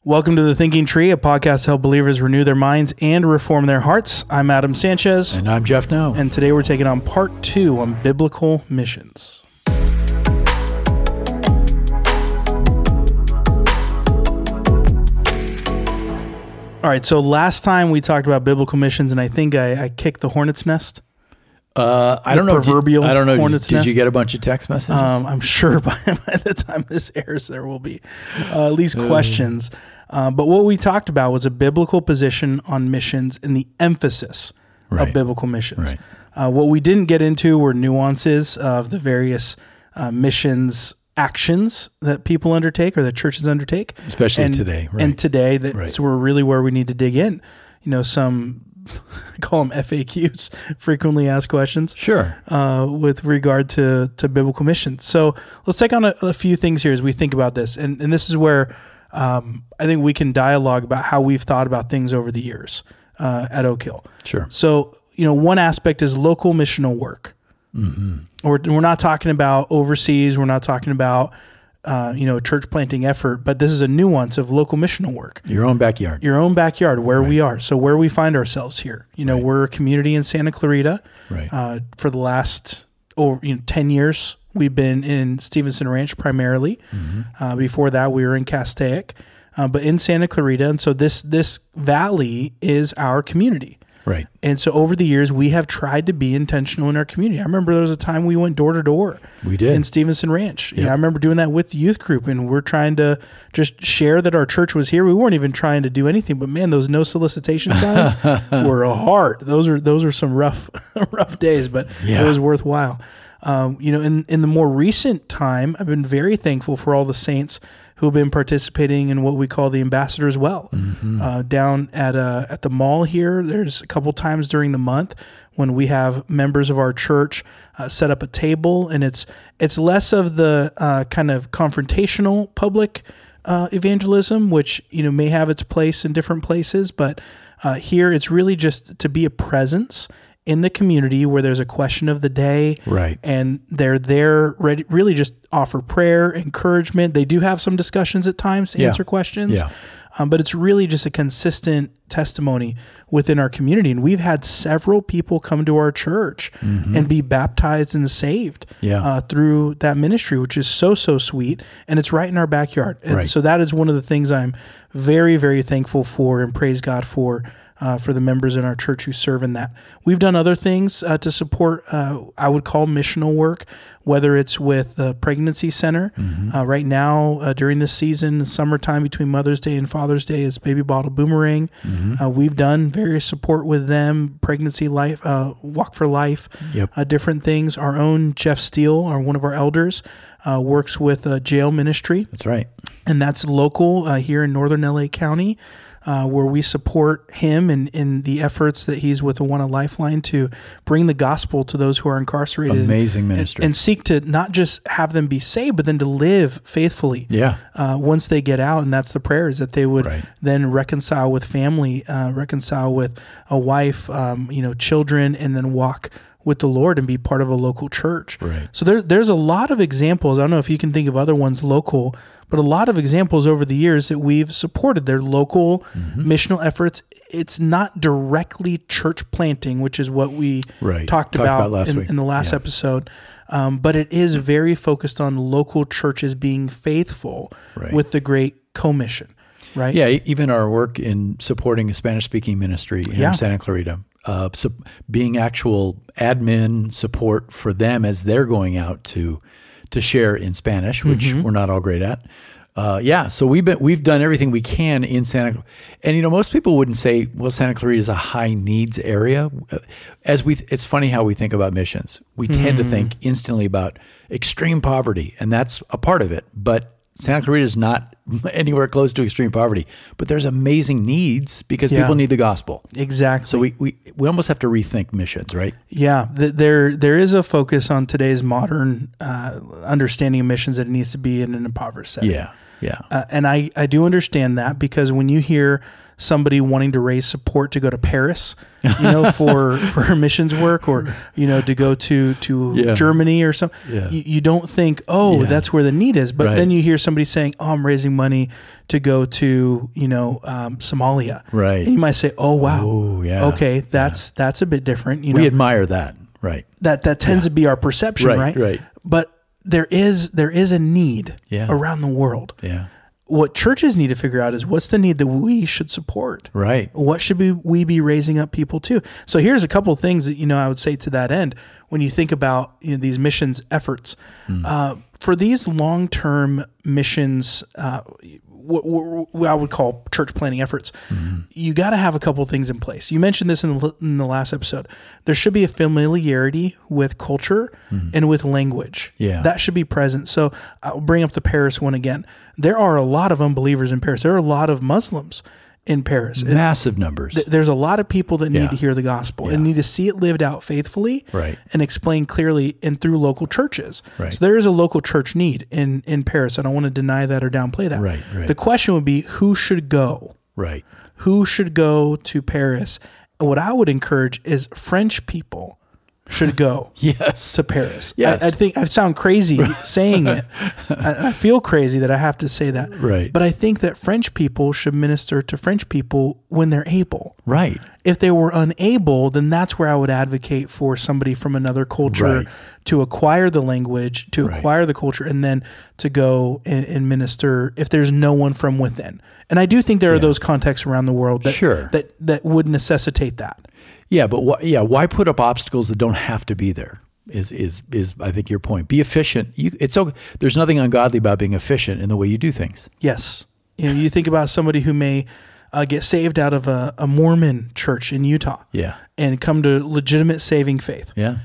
Welcome to The Thinking Tree, a podcast to help believers renew their minds and reform their hearts. I'm Adam Sanchez. And I'm Jeff Now. And today we're taking on part 2 on biblical missions. All right, so last time we talked about biblical missions, and I think I kicked the hornet's nest. I don't know. Proverbial hornet's nest. Did you get a bunch of text messages? I'm sure by the time this airs, there will be at least questions. But what we talked about was a biblical position on missions and the emphasis of biblical missions. Right. What we didn't get into were nuances of the various missions actions that people undertake or that churches undertake. Especially today. Right. And today, that's we're really where we need to dig in. You know, some... I call them FAQs, frequently asked questions. Sure. With regard to biblical missions. So let's take on a few things here as we think about this. And this is where I think we can dialogue about how we've thought about things over the years at Oak Hill. Sure. So, you know, one aspect is local missional work. Mm-hmm. We're not talking about overseas. We're not talking about a church planting effort, but this is a nuance of local missional work. Your own backyard. Your own backyard, where we are. So where we find ourselves here. You know, we're a community in Santa Clarita. Right. For the last 10 years, we've been in Stevenson Ranch primarily. Mm-hmm. Before that, we were in Castaic, but in Santa Clarita. And so this valley is our community. Right. And so over the years, we have tried to be intentional in our community. I remember there was a time we went door to door. We did. In Stevenson Ranch. Yep. Yeah, I remember doing that with the youth group, and we're trying to just share that our church was here. We weren't even trying to do anything, but man, those no solicitation signs were hard. Those are some rough days, but it was worthwhile. In the more recent time, I've been very thankful for all the saints who have been participating in what we call the Ambassadors Well. Mm-hmm. Down at the mall here, there's a couple times during the month when we have members of our church set up a table, and it's less of the kind of confrontational public evangelism, which may have its place in different places, but here it's really just to be a presence in the community where there's a question of the day, right? And they're there ready, really just offer prayer, encouragement. They do have some discussions at times to answer questions, but it's really just a consistent testimony within our community. And we've had several people come to our church and be baptized and saved through that ministry, which is so sweet. And it's right in our backyard. And so that is one of the things I'm very, very thankful for and praise God for the members in our church who serve in that. We've done other things to support, I would call missional work, whether it's with the Pregnancy Center. Right now, during this season, summertime between Mother's Day and Father's Day is Baby Bottle Boomerang. We've done various support with them, Pregnancy Life, Walk for Life, different things. Our own Jeff Steele, one of our elders, works with Jail Ministry. That's right. And that's local here in northern LA County. Where we support him in the efforts that he's with Awana Lifeline to bring the gospel to those who are incarcerated. Amazing ministry. And seek to not just have them be saved, but then to live faithfully once they get out. And that's the prayer, is that they would then reconcile with family, reconcile with a wife, children, and then walk with the Lord and be part of a local church. Right. So there's a lot of examples. I don't know if you can think of other ones local, but a lot of examples over the years that we've supported their local missional efforts. It's not directly church planting, which is what we talked about in the last episode, but it is very focused on local churches being faithful with the Great Commission. Right? Yeah, even our work in supporting a Spanish-speaking ministry in Santa Clarita. Being actual admin support for them as they're going out to share in Spanish, which we're not all great at. So we've done everything we can in Santa, and most people wouldn't say, well, Santa Clarita is a high needs area. It's funny how we think about missions. We tend to think instantly about extreme poverty, and that's a part of it. But Santa Clarita is not anywhere close to extreme poverty, but there's amazing needs because people need the gospel. Exactly. So we almost have to rethink missions, right? Yeah, there is a focus on today's modern understanding of missions that it needs to be in an impoverished setting. Yeah. Yeah. And I do understand that, because when you hear somebody wanting to raise support to go to Paris, for missions work, or, to go to Germany or something, you don't think, that's where the need is. But then you hear somebody saying, I'm raising money to go to, Somalia. Right. And you might say, oh, wow. Oh, yeah. Okay. That's a bit different. We admire that. Right. That tends to be our perception. Right. Right. But there is a need around the world. Yeah. What churches need to figure out is, what's the need that we should support? Right. What should we be raising up people to? So here's a couple of things that, I would say to that end, when you think about these missions efforts. For these long-term missions, what I would call church planning efforts, you got to have a couple of things in place. You mentioned this in the last episode. There should be a familiarity with culture and with language. Yeah. That should be present. So I'll bring up the Paris one again. There are a lot of unbelievers in Paris. There are a lot of Muslims in Paris. Massive numbers. There's a lot of people that need to hear the gospel and need to see it lived out faithfully and explained clearly and through local churches. Right. So there is a local church need in Paris. I don't want to deny that or downplay that. Right. The question would be, who should go? Right. Who should go to Paris? What I would encourage is French people should go to Paris. Yes. I think I sound crazy saying it. I feel crazy that I have to say that. Right. But I think that French people should minister to French people when they're able. Right. If they were unable, then that's where I would advocate for somebody from another culture to acquire the language, to acquire the culture, and then to go and minister if there's no one from within. And I do think there are those contexts around the world that would necessitate that. Yeah, but why put up obstacles that don't have to be there? Is I think your point. Be efficient. There's nothing ungodly about being efficient in the way you do things. Yes, you think about somebody who may get saved out of a Mormon church in Utah, and come to legitimate saving faith. Yeah,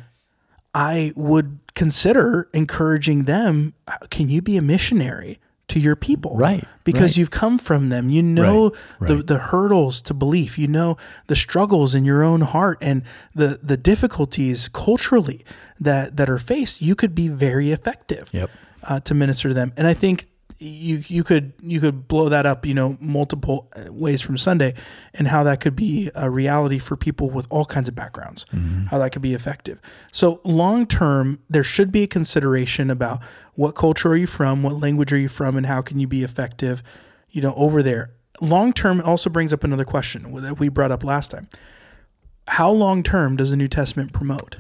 I would consider encouraging them. Can you be a missionary to your people? Right. Because you've come from them. You know the hurdles to belief. You know the struggles in your own heart and the difficulties culturally that are faced. You could be very effective to minister to them. And I think you could blow that up, multiple ways from Sunday, and how that could be a reality for people with all kinds of backgrounds, how that could be effective. So long term, there should be a consideration about what culture are you from, what language are you from, and how can you be effective, over there. Long term also brings up another question that we brought up last time. How long term does the New Testament promote?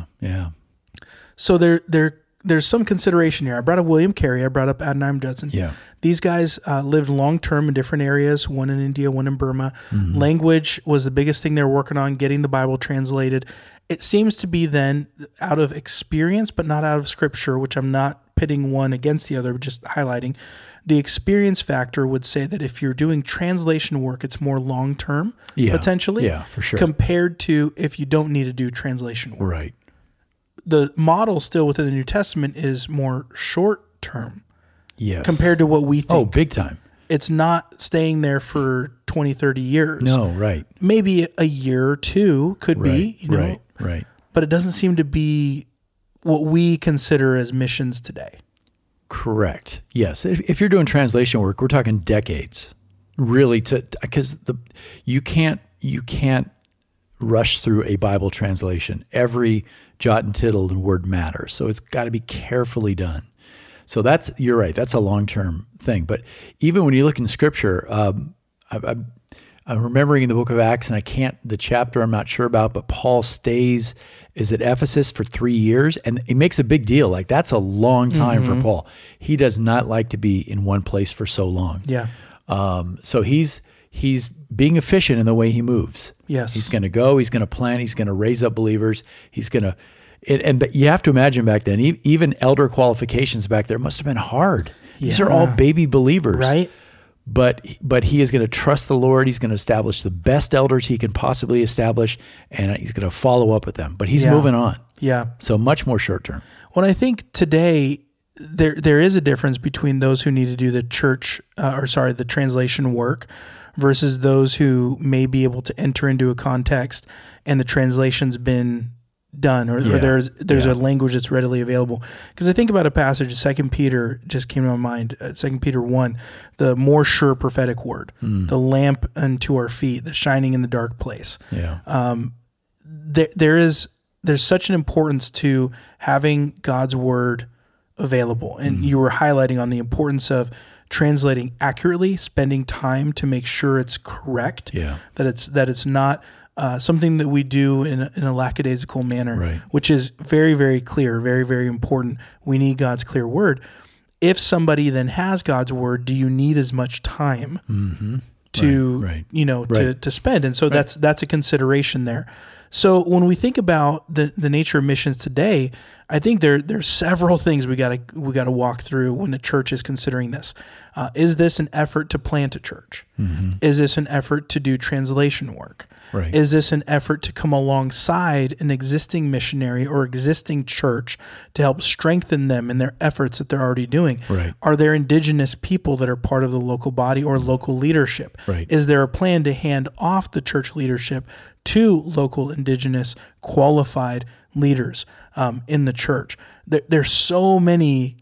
So there's some consideration here. I brought up William Carey. I brought up Adoniram Judson. Yeah. These guys lived long-term in different areas, one in India, one in Burma. Language was the biggest thing they were working on, getting the Bible translated. It seems to be then out of experience, but not out of Scripture, which I'm not pitting one against the other, but just highlighting. The experience factor would say that if you're doing translation work, it's more long-term, potentially, for sure, compared to if you don't need to do translation work. Right. The model still within the New Testament is more short term compared to what we think. Oh, big time. It's not staying there for 20, 30 years. No, right. Maybe a year or two could be, Right. But it doesn't seem to be what we consider as missions today. Correct. Yes. If you're doing translation work, we're talking decades, really, because you can't rush through a Bible translation. Every jot and tittle and word matters. So it's got to be carefully done. So you're right. That's a long-term thing. But even when you look in Scripture, I'm remembering in the book of Acts, and the chapter I'm not sure about, but Paul stays at Ephesus for 3 years, and he makes a big deal. Like, that's a long time for Paul. He does not like to be in one place for so long. Yeah. So he's being efficient in the way he moves. Yes. He's going to go, he's going to plant, he's going to raise up believers. He's going to, but you have to imagine back then, even elder qualifications back there must have been hard. These are all baby believers. Right. But he is going to trust the Lord. He's going to establish the best elders he can possibly establish, and he's going to follow up with them. But he's moving on. Yeah. So much more short term. Well, I think today there is a difference between those who need to do the the translation work versus those who may be able to enter into a context and the translation's been done, or there's a language that's readily available. Because I think about a passage, 2 Peter just came to my mind, 2 Peter 1, the more sure prophetic word, the lamp unto our feet, the shining in the dark place. There's such an importance to having God's word available. And you were highlighting on the importance of translating accurately, spending time to make sure it's correct, that it's not something that we do in a lackadaisical manner, which is very, very clear, very, very important. We need God's clear word. If somebody then has God's word, do you need as much time to spend? And so that's a consideration there. So when we think about the nature of missions today, I think there's several things we gotta walk through when the church is considering this. Is this an effort to plant a church? Is this an effort to do translation work? Is this an effort to come alongside an existing missionary or existing church to help strengthen them in their efforts that they're already doing? Are there indigenous people that are part of the local body or local leadership? Is there a plan to hand off the church leadership to local indigenous qualified leaders in the church? There's so many.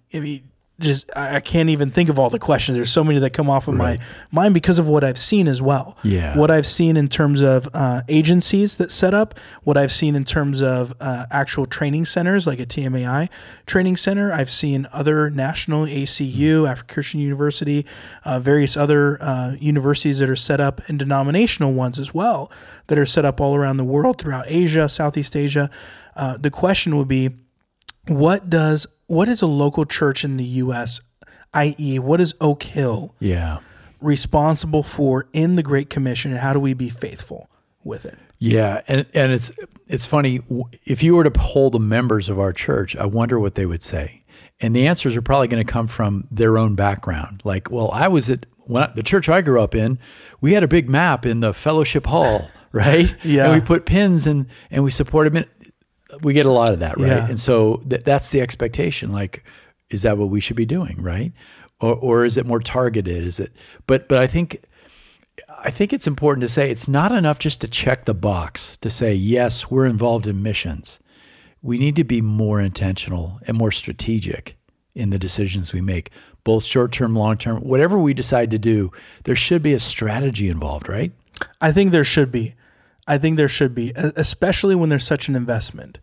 I can't even think of all the questions. There's so many that come off of my mind because of what I've seen as well. What I've seen in terms of agencies that set up, what I've seen in terms of actual training centers like a TMAI training center. I've seen other national ACU, African Christian University, various other universities that are set up, and denominational ones as well that are set up all around the world, throughout Asia, Southeast Asia. The question would be, what is a local church in the U.S., i.e., what is Oak Hill responsible for in the Great Commission, and how do we be faithful with it? Yeah, and it's funny, if you were to poll the members of our church, I wonder what they would say. And the answers are probably going to come from their own background. Like, well, the church I grew up in, we had a big map in the fellowship hall, right? And we put pins and we supported them. We get a lot of that, right? And so that's the expectation. Like, is that what we should be doing, right? Or is it more targeted? Is it? But I think it's important to say it's not enough just to check the box to say, yes, we're involved in missions. We need to be more intentional and more strategic in the decisions we make, both short-term, long-term. Whatever we decide to do, there should be a strategy involved, right? I think there should be, especially when there's such an investment.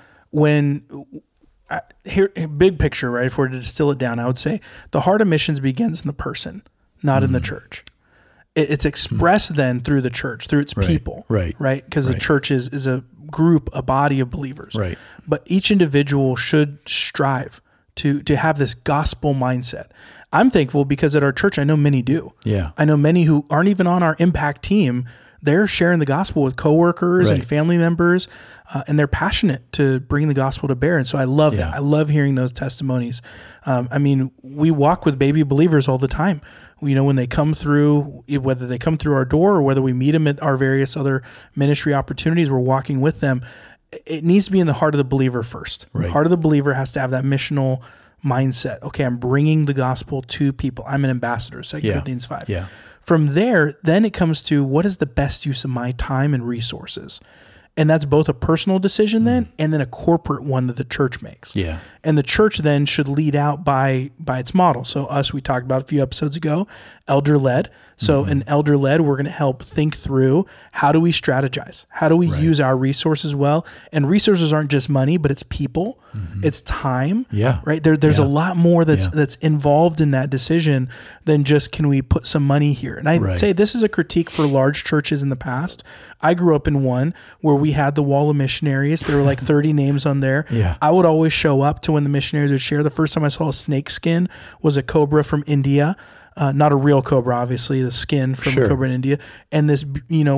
Here, big picture, right? If we're to distill it down, I would say the heart of missions begins in the person, not in the church. It's expressed then through the church, through its people, right? Because the church is a group, a body of believers, right? But each individual should strive to have this gospel mindset. I'm thankful because at our church, I know many do. I know many who aren't even on our impact team. They're sharing the gospel with coworkers and family members, and they're passionate to bring the gospel to bear. And so I love that. I love hearing those testimonies. I mean, we walk with baby believers all the time. When they come through, whether they come through our door or whether we meet them at our various other ministry opportunities, we're walking with them. It needs to be in the heart of the believer first. The heart of the believer has to have that missional mindset. Okay, I'm bringing the gospel to people. I'm an ambassador, 2 Corinthians 5. From there, then it comes to what is the best use of my time and resources. And that's both a personal decision then and then a corporate one that the church makes. And the church then should lead out by its model. So us, we talked about a few episodes ago, elder-led. So in elder-led, we're going to help think through how do we strategize? How do we use our resources well? And resources aren't just money, but it's people, it's time, right? There's a lot more that's involved in that decision than just can we put some money here? And I would say this is a critique for large churches in the past. I grew up in one where we had the wall of missionaries. There were like 30 names on there. I would always show up to when the missionaries would share. The first time I saw a snake skin was a cobra from India. Not a real cobra, obviously, the skin from a cobra in India. And this,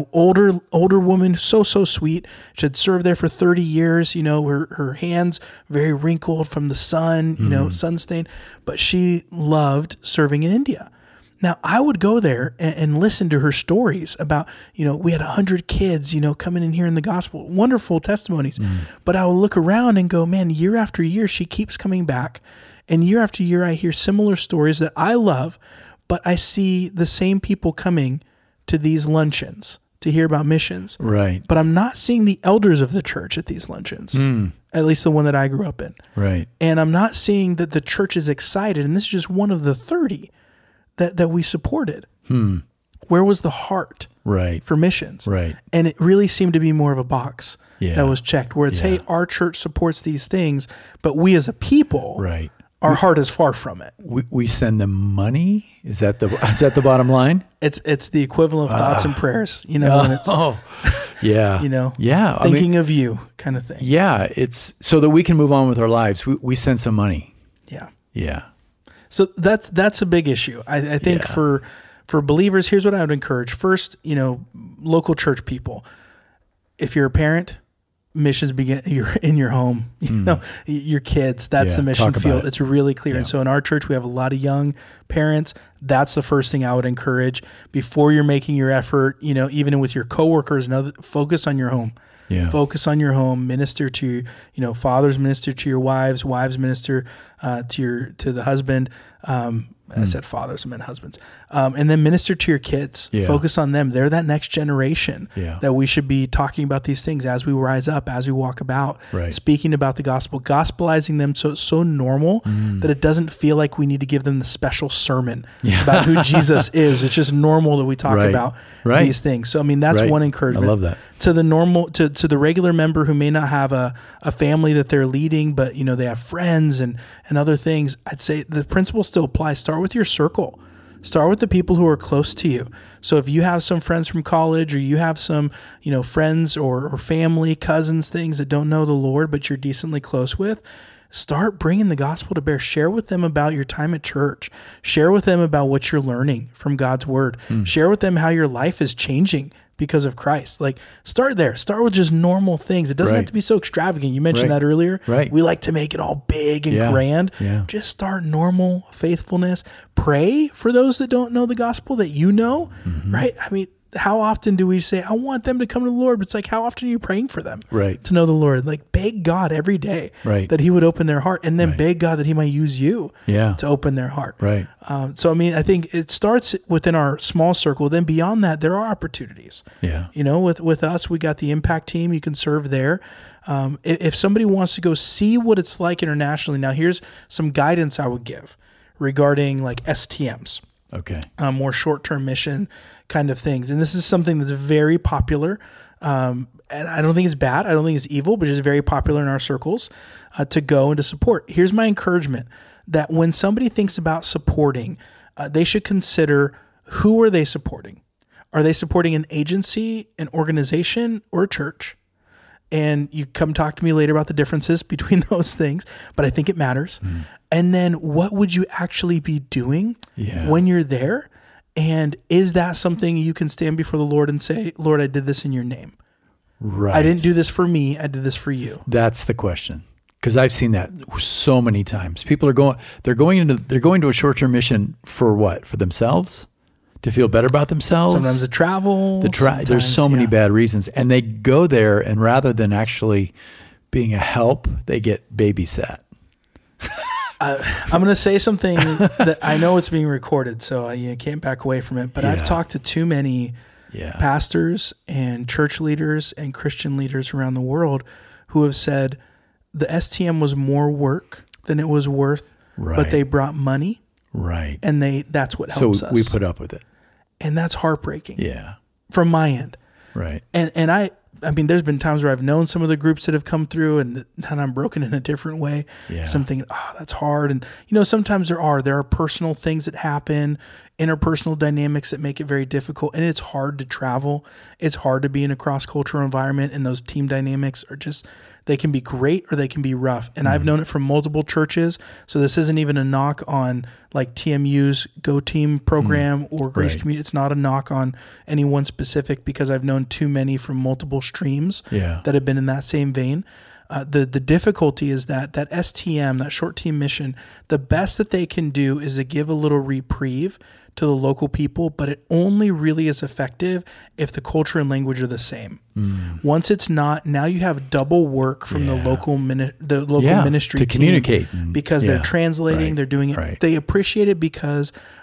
older woman, so sweet. She had served there for 30 years, her hands very wrinkled from the sun, sun stained, but she loved serving in India. Now, I would go there and listen to her stories about, we had 100 kids, coming in here in the gospel, wonderful testimonies. But I would look around and go, man, year after year, she keeps coming back. And year after year, I hear similar stories that I love, but I see the same people coming to these luncheons, to hear about missions. Right. But I'm not seeing the elders of the church at these luncheons, at least the one that I grew up in. Right. And I'm not seeing that the church is excited. And this is just one of the 30 that we supported. Where was the heart for missions? Right. And it really seemed to be more of a box that was checked, where it's, hey, our church supports these things, but we as a people, our heart is far from it. We send them money. Is that the bottom line? It's the equivalent of thoughts and prayers, you know, and it's, yeah, you know, yeah, thinking of you kind of thing. Yeah. It's so that we can move on with our lives. We send some money. Yeah. Yeah. So that's a big issue. I think for believers, here's what I would encourage. First, you know, local church people, if you're a parent, missions begin you're in your home, you know, your kids, that's the mission field. It's really clear. And so in our church, we have a lot of young parents. That's the first thing I would encourage before you're making your effort, you know, even with your coworkers and other, focus on your home. Yeah. Focus on your home, minister to, you know, fathers minister to your wives minister to the husband. I said fathers, I meant husbands. And then minister to your kids. Yeah. Focus on them. They're that next generation that we should be talking about these things as we rise up, as we walk about, speaking about the gospel, gospelizing them so it's so normal that it doesn't feel like we need to give them the special sermon about who Jesus is. It's just normal that we talk about these things. So, I mean, that's one encouragement. I love that. To the normal, to the regular member who may not have a family that they're leading, but, you know, they have friends and other things, I'd say the principle still applies. Start with your circle. Start with the people who are close to you. So if you have some friends from college, or you have some, you know, friends or family, cousins, things that don't know the Lord, but you're decently close with, start bringing the gospel to bear. Share with them about your time at church. Share with them about what you're learning from God's word. Share with them how your life is changing because of Christ. Like, start there. Start with just normal things. It doesn't have to be so extravagant. You mentioned that earlier. We like to make it all big and grand. Just start normal faithfulness. Pray for those that don't know the gospel that you know, right? I mean, how often do we say, I want them to come to the Lord? But it's like, how often are you praying for them to know the Lord? Like, beg God every day that he would open their heart, and then beg God that he might use you to open their heart. So, I mean, I think it starts within our small circle. Then beyond that, there are opportunities. You know, with us, we got the impact team. You can serve there. If somebody wants to go see what it's like internationally, now here's some guidance I would give regarding like STMs. More short-term mission kind of things. And this is something that's very popular. And I don't think it's bad. I don't think it's evil, but it's very popular in our circles to go and to support. Here's my encouragement, that when somebody thinks about supporting, they should consider, who are they supporting? Are they supporting an agency, an organization, or a church? And you come talk to me later about the differences between those things, but I think it matters. And then what would you actually be doing when you're there? And is that something you can stand before the Lord and say, Lord, I did this in your name. I didn't do this for me. I did this for you. That's the question. Because I've seen that so many times. People are they're going to a short-term mission for what? For themselves? To feel better about themselves? Sometimes to travel. There's so many bad reasons. And they go there, and rather than actually being a help, they get babysat. I'm going to say something that I know it's being recorded, so I can't back away from it. But I've talked to too many pastors and church leaders and Christian leaders around the world who have said the STM was more work than it was worth, but they brought money. And that's what helps us. So we put up with it. And that's heartbreaking. From my end. And I mean, there's been times where I've known some of the groups that have come through, and I'm broken in a different way. So I'm thinking, that's hard. And, you know, sometimes there are personal things that happen, interpersonal dynamics that make it very difficult. And it's hard to travel. It's hard to be in a cross-cultural environment. And those team dynamics are just, they can be great or they can be rough. And I've known it from multiple churches. So this isn't even a knock on like TMU's Go Team program or Grace Community. It's not a knock on any one specific, because I've known too many from multiple streams that have been in that same vein. The difficulty is that STM, that short team mission, the best that they can do is to give a little reprieve to the local people, but it only really is effective if the culture and language are the same. Once it's not, now you have double work from the local ministry to team communicate, because they're translating, they're doing it. They appreciate it because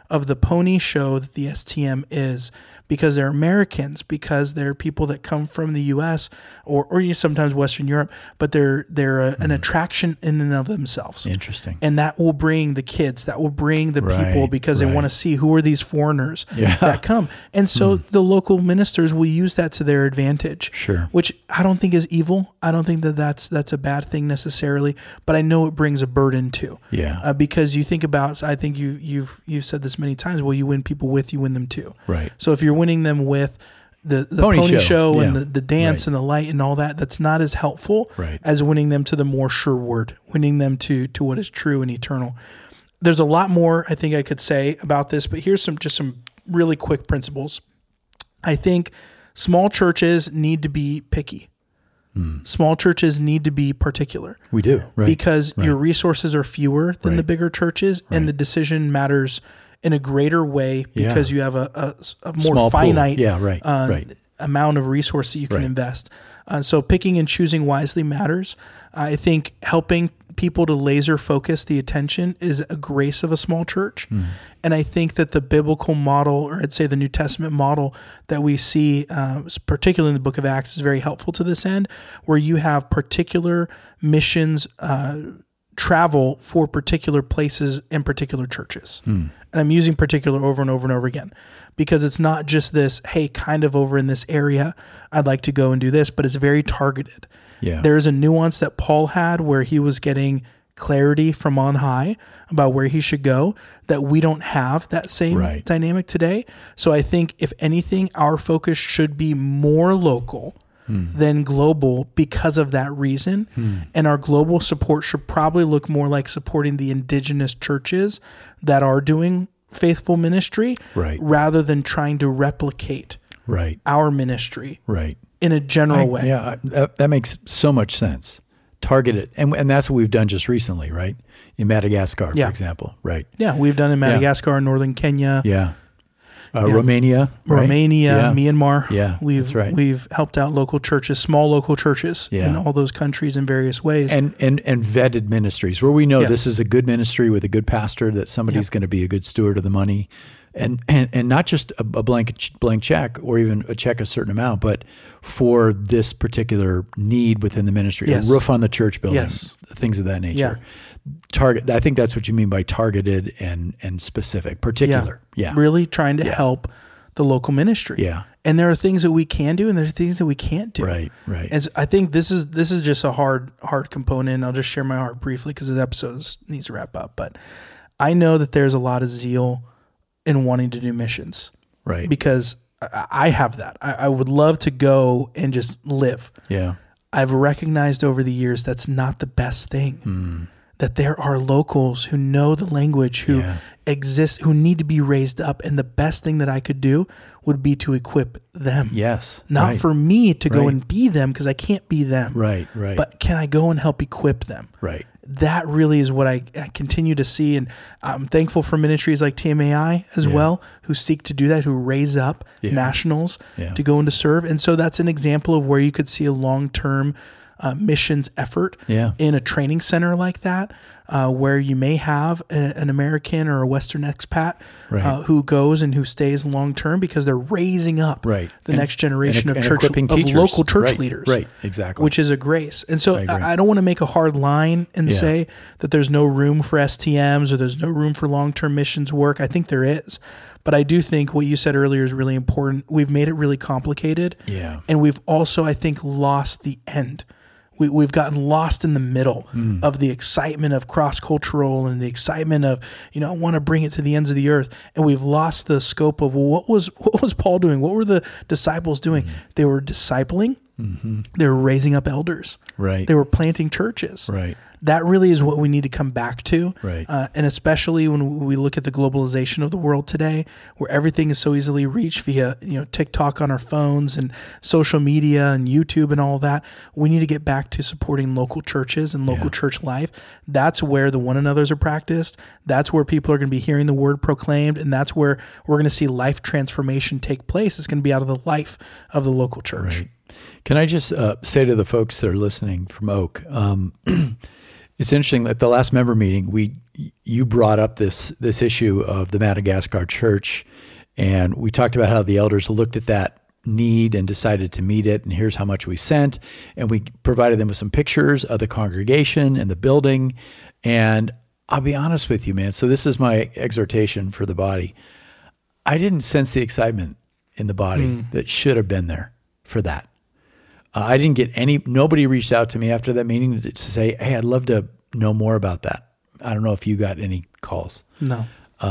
of the pony show that the STM is, because they're Americans, because they're people that come from the U.S. or sometimes Western Europe, but they're an attraction in and of themselves. Interesting. And that will bring the kids, that will bring the people, because they want to see who are these foreigners that come. And so the local ministers will use that to their advantage. Sure. Which I don't think is evil. I don't think that's a bad thing necessarily, but I know it brings a burden too. Yeah. Because you think about, I think you've said this many times, well, you win people with, you win them too. Right. So if you're winning them with the pony show and the dance and the light and all that, that's not as helpful as winning them to the more sure word, winning them to what is true and eternal. There's a lot more I think I could say about this, but here's some really quick principles. I think small churches need to be picky. Small churches need to be particular. We do, because your resources are fewer than the bigger churches, and the decision matters in a greater way because you have a more small finite pool. Amount of resource that you can invest. So picking and choosing wisely matters. I think helping people to laser focus the attention is a grace of a small church. And I think that the biblical model, or I'd say the New Testament model that we see, particularly in the book of Acts, is very helpful to this end, where you have particular missions travel for particular places and particular churches. And I'm using particular over and over and over again, because it's not just this, hey, kind of over in this area, I'd like to go and do this, but it's very targeted. Yeah. There's a nuance that Paul had where he was getting clarity from on high about where he should go that we don't have that same dynamic today. So I think if anything, our focus should be more local than global because of that reason. And our global support should probably look more like supporting the indigenous churches that are doing faithful ministry rather than trying to replicate our ministry in a general way. Yeah, that makes so much sense. Target it. And that's what we've done just recently, right? In Madagascar, for example, Yeah, we've done in Madagascar, northern Kenya. Romania, Myanmar. Yeah, we've helped out local churches, small local churches in all those countries in various ways. And vetted ministries where we know this is a good ministry with a good pastor, that somebody's going to be a good steward of the money. And not just a blank check or even a check a certain amount, but for this particular need within the ministry, a roof on the church building, things of that nature. Target. I think that's what you mean by targeted and specific, particular. Really trying to help the local ministry. And there are things that we can do, and there's things that we can't do. Right. And I think this is just a hard component. I'll just share my heart briefly because the episode needs to wrap up. But I know that there's a lot of zeal in wanting to do missions, because I have that. I would love to go and just live. I've recognized over the years that's not the best thing. That there are locals who know the language, who exist, who need to be raised up, and the best thing that I could do would be to equip them. Not for me to go and be them, because I can't be them. But can I go and help equip them? That really is what I continue to see. And I'm thankful for ministries like TMAI as well, who seek to do that, who raise up nationals to go and to serve. And so that's an example of where you could see a long-term missions effort in a training center like that, where you may have an American or a Western expat who goes and who stays long term because they're raising up the next generation of local church leaders, which is a grace. And so I don't want to make a hard line and say that there's no room for STMs or there's no room for long term missions work. I think there is. But I do think what you said earlier is really important. We've made it really complicated. And we've also, I think, lost the end. We've gotten lost in the middle of the excitement of cross-cultural and the excitement of, I want to bring it to the ends of the earth. And we've lost the scope of what was Paul doing? What were the disciples doing? They were discipling. They were raising up elders. They were planting churches. That really is what we need to come back to. And especially when we look at the globalization of the world today, where everything is so easily reached via, TikTok on our phones and social media and YouTube and all that, we need to get back to supporting local churches and local church life. That's where the one another's are practiced. That's where people are going to be hearing the word proclaimed. And that's where we're going to see life transformation take place. It's going to be out of the life of the local church. Can I just say to the folks that are listening from Oak, it's interesting that the last member meeting, we you brought up this issue of the Madagascar church, and we talked about how the elders looked at that need and decided to meet it, and here's how much we sent, and we provided them with some pictures of the congregation and the building. And I'll be honest with you, man, so this is my exhortation for the body. I didn't sense the excitement in the body that should have been there for that. I didn't get nobody reached out to me after that meeting to say, hey, I'd love to know more about that. I don't know if you got any calls. No.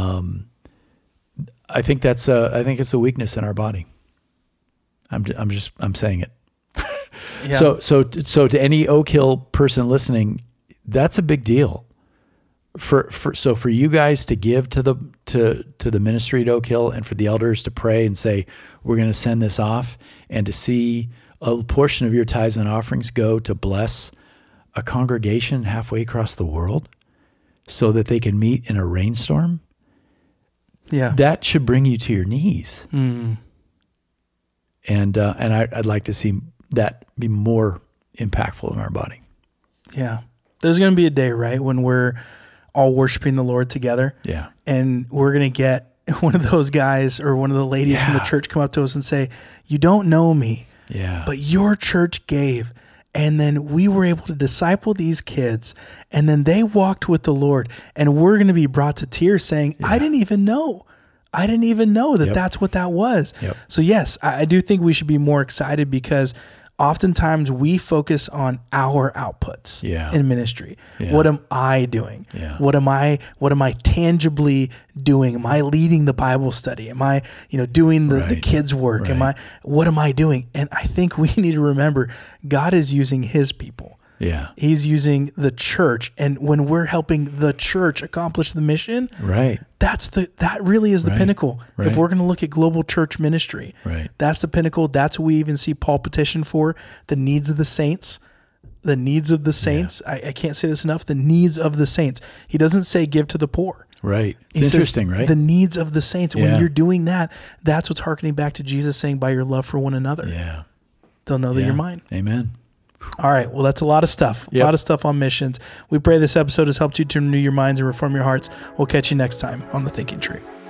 I think it's a weakness in our body. I'm saying it. Yeah. So to any Oak Hill person listening, that's a big deal. For you guys to give to the ministry at Oak Hill, and for the elders to pray and say, we're going to send this off, and to see a portion of your tithes and offerings go to bless a congregation halfway across the world so that they can meet in a rainstorm. Yeah. That should bring you to your knees. And I'd like to see that be more impactful in our body. Yeah. There's going to be a day, right, when we're all worshiping the Lord together. Yeah. And we're going to get one of those guys or one of the ladies from the church come up to us and say, you don't know me, but your church gave. And then we were able to disciple these kids, and then they walked with the Lord, and we're going to be brought to tears saying, I didn't even know that that's what that was. Yep. So yes, I do think we should be more excited, because oftentimes we focus on our outputs in ministry. Yeah. What am I doing? Yeah. What am I tangibly doing? Am I leading the Bible study? Am I, doing the kids' work? Right. What am I doing? And I think we need to remember God is using his people. Yeah. He's using the church. And when we're helping the church accomplish the mission, that really is the pinnacle. Right. If we're going to look at global church ministry, that's the pinnacle. That's what we even see Paul petition for, the needs of the saints. The needs of the saints. Yeah. I can't say this enough. The needs of the saints. He doesn't say give to the poor. Right. It's interesting, right? The needs of the saints. When you're doing that, that's what's hearkening back to Jesus saying, by your love for one another. Yeah. They'll know that you're mine. Amen. All right. Well, that's a lot of stuff. A lot of stuff on missions. We pray this episode has helped you to renew your minds and reform your hearts. We'll catch you next time on The Thinking Tree.